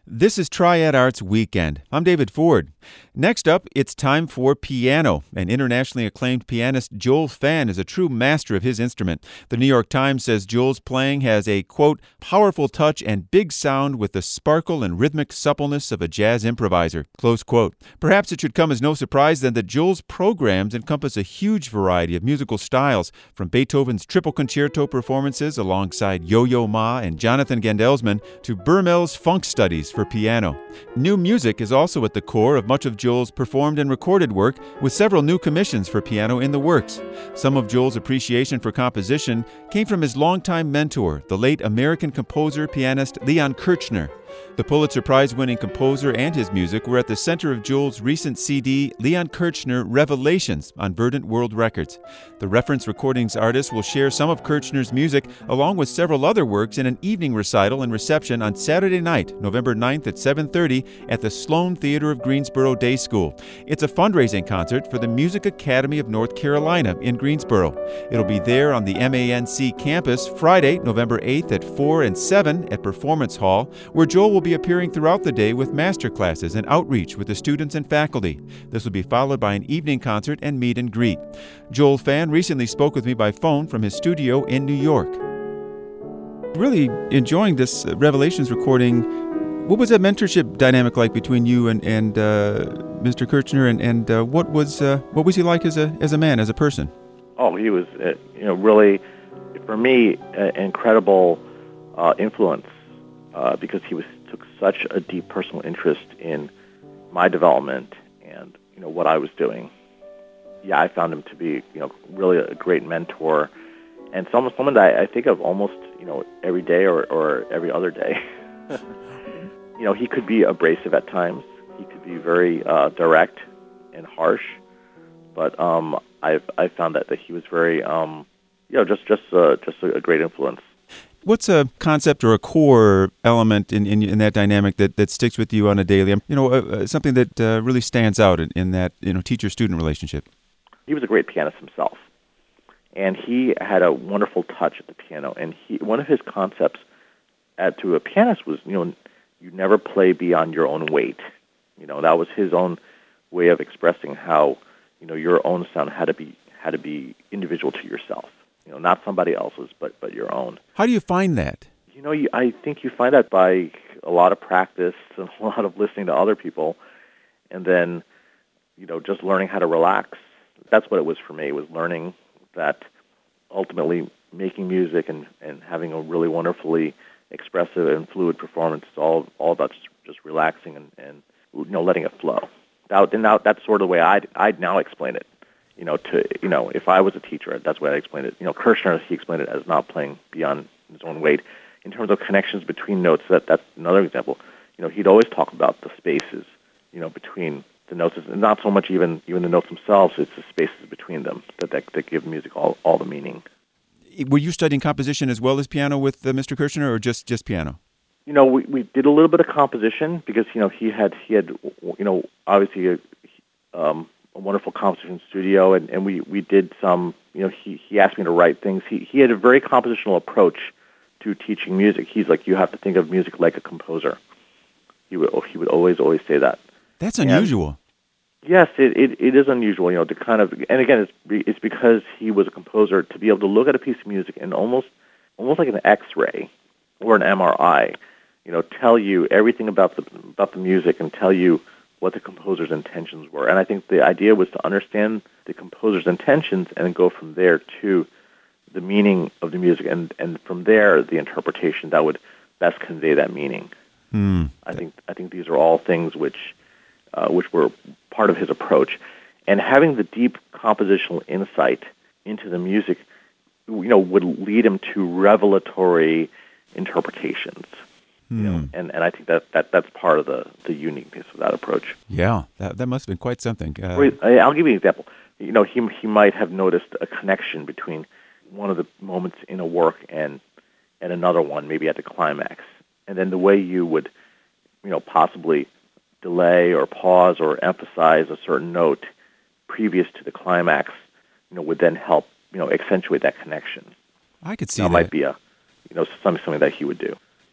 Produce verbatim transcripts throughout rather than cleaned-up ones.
This is Triad Arts Weekend. I'm David Ford. Next up, it's time for piano. An internationally acclaimed pianist, Joel Phan, is a true master of his instrument. The New York Times says Joel's playing has a, quote, powerful touch and big sound with the sparkle and rhythmic suppleness of a jazz improviser, close quote. Perhaps it should come as no surprise then that Joel's programs encompass a huge variety of musical styles, from Beethoven's triple concerto performances alongside Yo-Yo Ma and Jonathan Gendelsman to Burmel's funk studies for piano. New music is also at the core of much of Joel's performed and recorded work, with several new commissions for piano in the works. Some of Joel's appreciation for composition came from his longtime mentor, the late American composer pianist Leon Kirchner. The Pulitzer Prize-winning composer and his music were at the center of Joel's recent C D, Leon Kirchner Revelations, on Verdant World Records. The reference recordings artist will share some of Kirchner's music along with several other works in an evening recital and reception on Saturday night, November ninth at seven thirty at the Sloan Theater of Greensboro Day School. It's a fundraising concert for the Music Academy of North Carolina in Greensboro. It'll be there on the M A N C campus Friday, November eighth at four and seven at Performance Hall, where Joel will be appearing throughout the day with master classes and outreach with the students and faculty. This will be followed by an evening concert and meet and greet. Joel Phan recently spoke with me by phone from his studio in New York. Really enjoying this Revelations recording. What was that mentorship dynamic like between you and, and uh, Mister Kirchner, and, and uh, what was uh, what was he like as a as a man, as a person? Oh, he was, uh, you know, really, for me, an incredible uh, influence uh, because he was took such a deep personal interest in my development and, you know, what I was doing. Yeah, I found him to be, you know, really a great mentor, and someone someone that I think of almost, you know, every day or, or every other day. You know, he could be abrasive at times. He could be very uh, direct and harsh, but um, I've I found that, that he was very, um, you know, just just uh, just a, a great influence. What's a concept or a core element in, in, in that dynamic that, that sticks with you on a daily, you know, uh, something that uh, really stands out in, in that, you know, teacher-student relationship? He was a great pianist himself, and he had a wonderful touch at the piano. And he, one of his concepts at, to a pianist was, you know, you never play beyond your own weight. You know, that was his own way of expressing how, you know, your own sound had to be had to be individual to yourself. You know, not somebody else's, but but your own. How do you find that? You know, you, I think you find that by a lot of practice and a lot of listening to other people, and then, you know, just learning how to relax. That's what it was for me. It was learning that ultimately making music and, and having a really wonderfully expressive and fluid performance is all all about just, just relaxing and, and you know, letting it flow. That, and that, that's sort of the way I'd, I'd now explain it. You know, to you know, if I was a teacher, that's the way I explained it. You know, Kirchner, he explained it as not playing beyond his own weight. In terms of connections between notes, that that's another example. You know, he'd always talk about the spaces, you know, between the notes, and not so much even even the notes themselves. It's the spaces between them that that, that give music all, all the meaning. Were you studying composition as well as piano with uh, Mister Kirchner, or just, just piano? You know, we we did a little bit of composition because, you know, he had he had you know obviously a, um. a wonderful composition studio, and, and we, we did some, you know, he, he asked me to write things. He he had a very compositional approach to teaching music. He's like, you have to think of music like a composer. He would he would always, always say that. That's unusual. And yes, it, it, it is unusual, you know, to kind of, and again, it's it's because he was a composer, to be able to look at a piece of music and almost almost like an X-ray or an M R I, you know, tell you everything about the about the music and tell you what the composer's intentions were. And I think the idea was to understand the composer's intentions and then go from there to the meaning of the music, and, and from there, the interpretation that would best convey that meaning. Mm. I think I think these are all things which uh, which were part of his approach. And having the deep compositional insight into the music, you know, would lead him to revelatory interpretations. You know, and, and I think that, that that's part of the, the uniqueness of that approach. Yeah, that that must have been quite something. Uh, I'll give you an example. You know, he he might have noticed a connection between one of the moments in a work and and another one, maybe at the climax. And then the way you would, you know, possibly delay or pause or emphasize a certain note previous to the climax, you know, would then help, you know, accentuate that connection. I could see that. that. Might be a, you know, something something that he would do.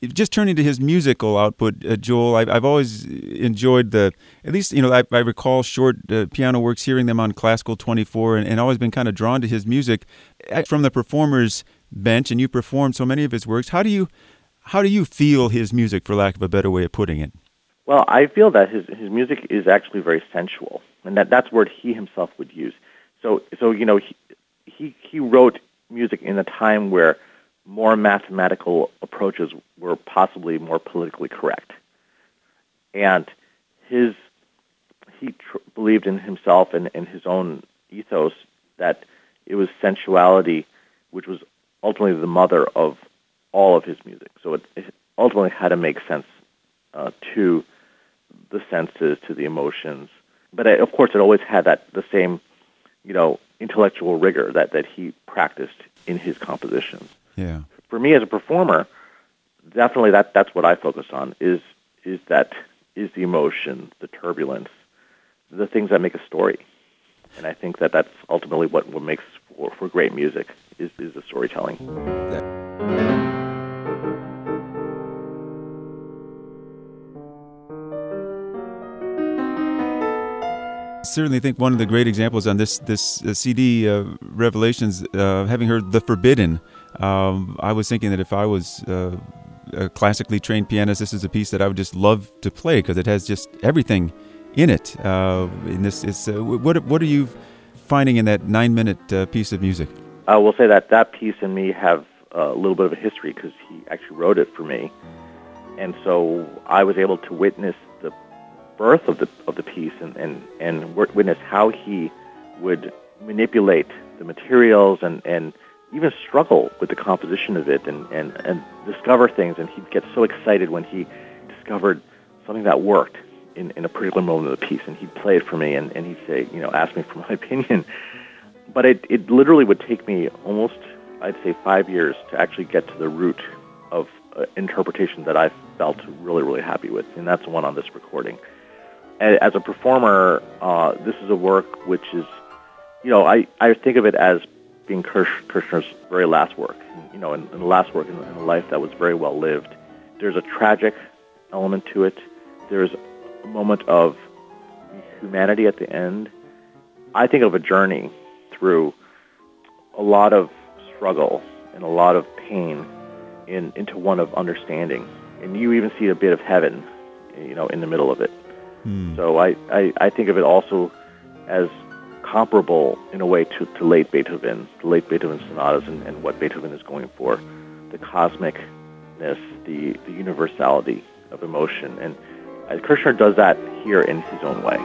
just turning to his musical output, uh, Joel, I've, I've always enjoyed the, at least, you know, I, I recall short uh, piano works, hearing them on Classical twenty-four, and, and always been kind of drawn to his music from the performer's bench, and you performed so many of his works. How do you, how do you feel his music, for lack of a better way of putting it? Well, I feel that his, his music is actually very sensual, and that, that's a word he himself would use. So, so you know, he, he, he wrote music in a time where more mathematical approaches were possibly more politically correct. And his he tr- believed in himself and, and his own ethos that it was sensuality which was ultimately the mother of all of his music. So it, it ultimately had to make sense uh, to the senses, to the emotions. But it, of course, it always had that the same, you know, intellectual rigor that, that he practiced in his compositions. Yeah. For me as a performer, definitely that that's what I focus on is is that is the emotion, the turbulence, the things that make a story. And I think that that's ultimately what, what makes for, for great music is, is the storytelling. Certainly think one of the great examples on this this uh, C D, uh, Revelations, uh, having heard The Forbidden, um, I was thinking that if I was uh, a classically trained pianist, this is a piece that I would just love to play because it has just everything in it. Uh, in this, it's, uh, what what are you finding in that nine-minute uh, piece of music? I will say that that piece and me have a little bit of a history because he actually wrote it for me, and so I was able to witness the birth of the of the piece and, and, and witness how he would manipulate the materials and, and even struggle with the composition of it and, and, and discover things. And he'd get so excited when he discovered something that worked in, in a particular moment of the piece. And he'd play it for me and, and he'd say, you know, ask me for my opinion. But it, it literally would take me almost, I'd say, five years to actually get to the root of uh, interpretation that I felt really, really happy with. And that's the one on this recording. As a performer, uh, this is a work which is, you know, I, I think of it as being Kirsch, Kirshner's very last work, you know, and, and the last work in, in a life that was very well lived. There's a tragic element to it. There's a moment of humanity at the end. I think of a journey through a lot of struggle and a lot of pain in, into one of understanding. And you even see a bit of heaven, you know, in the middle of it. Hmm. So I, I, I think of it also as comparable in a way to, to late Beethoven, the late Beethoven sonatas and, and what Beethoven is going for, the cosmicness, the, the universality of emotion. And uh, Kirshner does that here in his own way.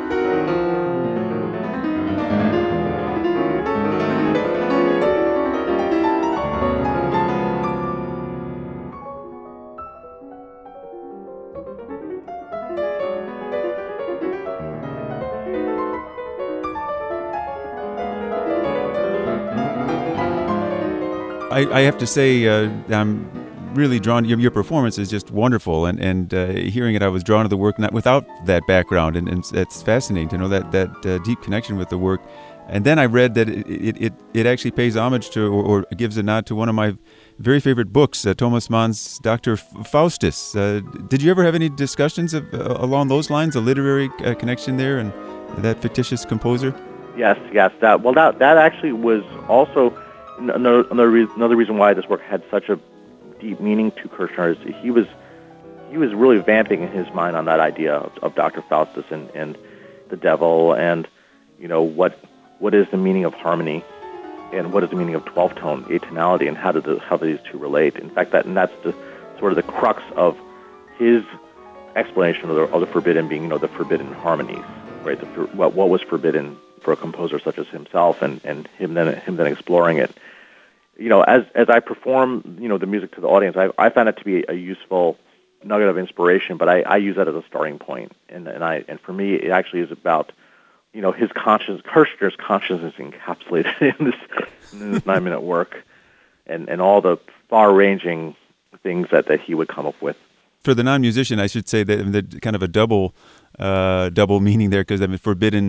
I, I have to say, uh, I'm really drawn. Your, your performance is just wonderful, and and uh, hearing it, I was drawn to the work not without that background, and, and it's fascinating to know that that uh, deep connection with the work. And then I read that it it, it, it actually pays homage to or, or gives a nod to one of my very favorite books, uh, Thomas Mann's Doctor Faustus. Uh, did you ever have any discussions of, uh, along those lines, a literary uh, connection there, and that fictitious composer? Yes, yes. That well, that that actually was also. Another, another, reason, another reason why this work had such a deep meaning to Kirshner is he was he was really vamping in his mind on that idea of, of Doctor Faustus and, and the devil and you know what what is the meaning of harmony and what is the meaning of twelfth tone atonality and how do the, how do these two relate? In fact, that and that's the sort of the crux of his explanation of the, of the forbidden being you know the forbidden harmonies, right? The, what what was forbidden for a composer such as himself, and, and him then him then exploring it. You know, as as I perform, you know, the music to the audience, I I found it to be a useful nugget of inspiration, but I, I use that as a starting point. And and I and for me, it actually is about, you know, his conscience, Kirshner's consciousness encapsulated in this in this nine minute work, and and all the far ranging things that, that he would come up with. For the non musician, I should say that the kind of a double uh, double meaning there, because I mean, forbidden.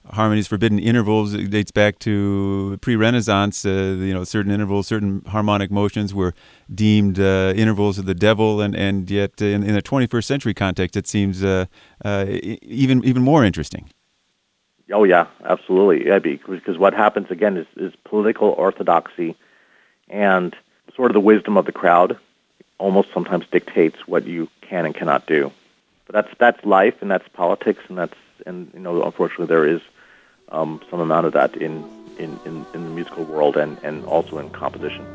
harmonies, forbidden intervals. It dates back to pre-Renaissance. Uh, you know, certain intervals, certain harmonic motions were deemed uh, intervals of the devil, and and yet in, in the twenty-first century context, it seems uh, uh, even even more interesting. Oh yeah, absolutely. Yeah, because what happens again is, is political orthodoxy and sort of the wisdom of the crowd almost sometimes dictates what you can and cannot do. But that's that's life, and that's politics, and that's and you know unfortunately there is um, some amount of that in, in, in, in the musical world and, and also in composition.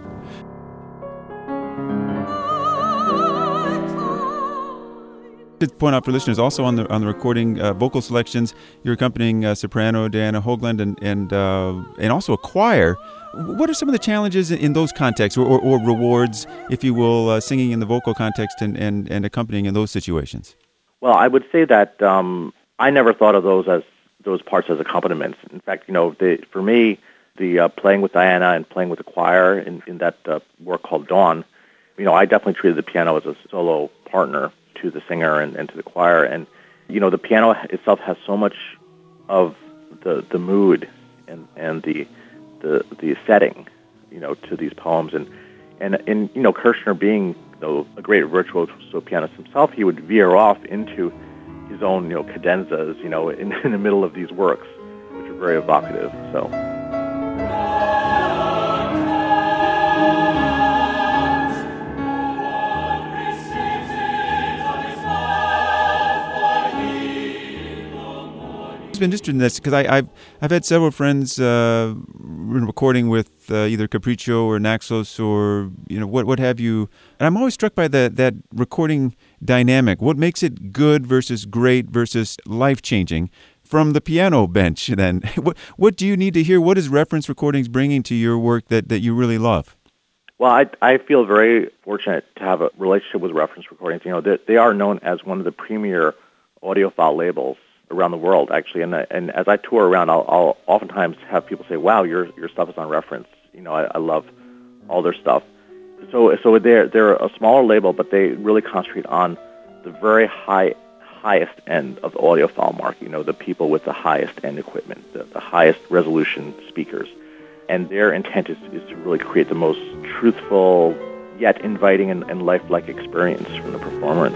To point out for listeners, also on the on the recording, uh, vocal selections, you're accompanying uh, soprano Diana Hoagland and and uh, and also a choir. What are some of the challenges in those contexts, or, or, or rewards, if you will, uh, singing in the vocal context and, and, and accompanying in those situations? Well, I would say that um, I never thought of those as those parts as accompaniments. In fact, you know, the, for me, the uh, playing with Diana and playing with the choir in, in that uh, work called Dawn, you know, I definitely treated the piano as a solo partner to the singer and, and to the choir. And, you know, the piano itself has so much of the the mood and, and the the the setting, you know, to these poems. And, and, and you know, Kirshner being, you know, a great virtuoso pianist himself, he would veer off into his own, you know, cadenzas, you know, in, in the middle of these works, which are very evocative. So. Been interested in this because I've I've had several friends uh, recording with uh, either Capriccio or Naxos or you know what what have you, and I'm always struck by that that recording dynamic. What makes it good versus great versus life changing from the piano bench? Then what what do you need to hear? What is reference recordings bringing to your work that, that you really love? Well, I I feel very fortunate to have a relationship with reference recordings. You know, they, they are known as one of the premier audiophile labels around the world, actually, and and as I tour around, I'll, I'll oftentimes have people say, "Wow, your your stuff is on Reference." You know, I, I love all their stuff. So so they're they're a smaller label, but they really concentrate on the very high highest end of the audiophile market. You know, the people with the highest end equipment, the, the highest resolution speakers, and their intent is, is to really create the most truthful yet inviting and, and lifelike experience from the performance.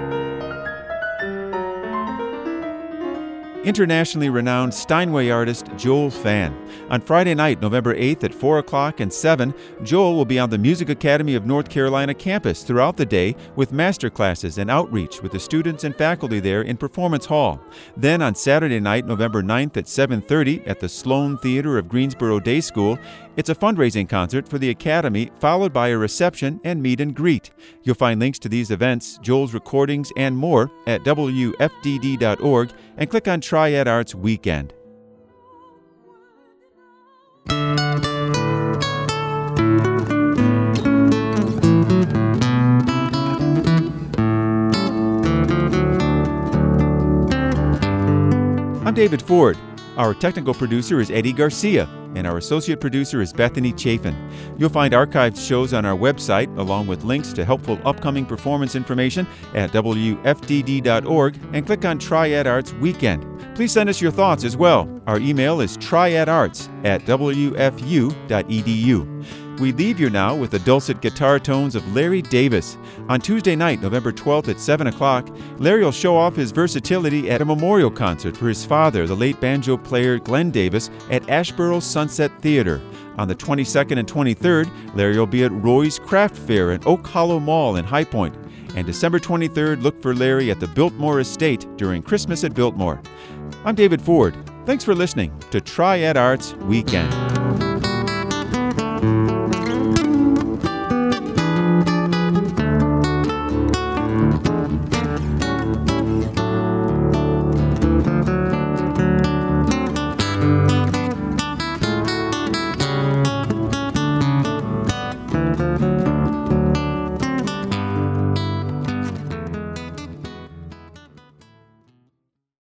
Internationally renowned Steinway artist Joel Phan. On Friday night, November eighth at four o'clock and seven, Joel will be on the Music Academy of North Carolina campus throughout the day with master classes and outreach with the students and faculty there in Performance Hall. Then on Saturday night, November ninth at seven thirty at the Sloan Theater of Greensboro Day School, it's a fundraising concert for the Academy, followed by a reception and meet and greet. You'll find links to these events, Joel's recordings, and more at W F D D dot org and click on Triad Arts Weekend. I'm David Ford. Our technical producer is Eddie Garcia, and our associate producer is Bethany Chafin. You'll find archived shows on our website, along with links to helpful upcoming performance information at W F D D dot org, and click on Triad Arts Weekend. Please send us your thoughts as well. Our email is triadarts at W F U dot E D U. We leave you now with the dulcet guitar tones of Larry Davis. On Tuesday night, November twelfth at seven o'clock, Larry will show off his versatility at a memorial concert for his father, the late banjo player Glenn Davis, at Asheboro Sunset Theater. On the twenty-second and twenty-third, Larry will be at Roy's Craft Fair in Oak Hollow Mall in High Point. And December twenty-third, look for Larry at the Biltmore Estate during Christmas at Biltmore. I'm David Ford. Thanks for listening to Triad Arts Weekend.